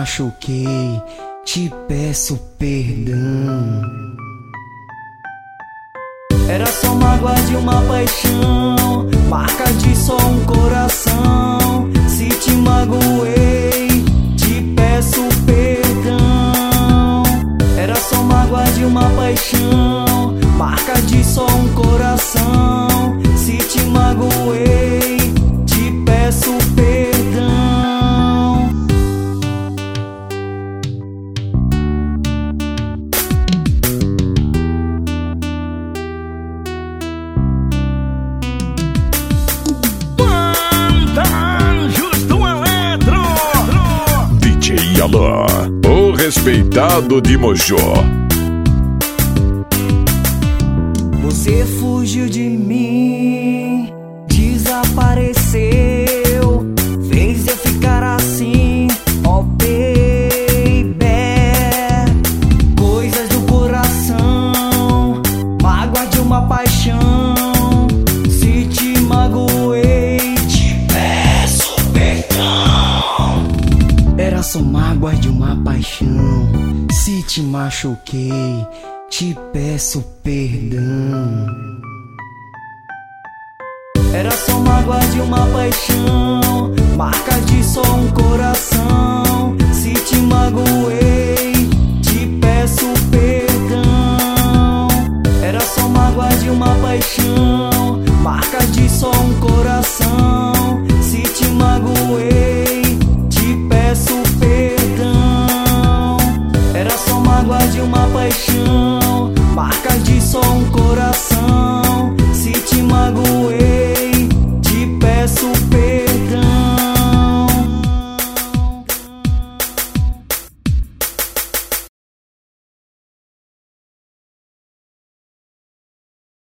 machuquei, te peço perdão. Era só mágoa de uma paixão, marca de só um coração. Se te magoei, te peço perdão. Era só mágoa de uma paixão, marca de só um coração. Se te magoei, te peço perdão. Alain, o respeitado de Mojó. Você fugiu de mim, desapareceu, fez eu ficar assim, oh baby. Coisas do coração, mágoa de uma paixão. Se te magoei, te peço perdão. Era só mágoa de uma paixão, se te machuquei, te peço perdão. Era só mágoa de uma paixão, marca de só um coração. Se te magoei, te peço perdão. Era só mágoa de uma paixão, marca de só um coração. Se te magoei, te peço perdão. Era só mágoa de uma paixão, marca de só um coração.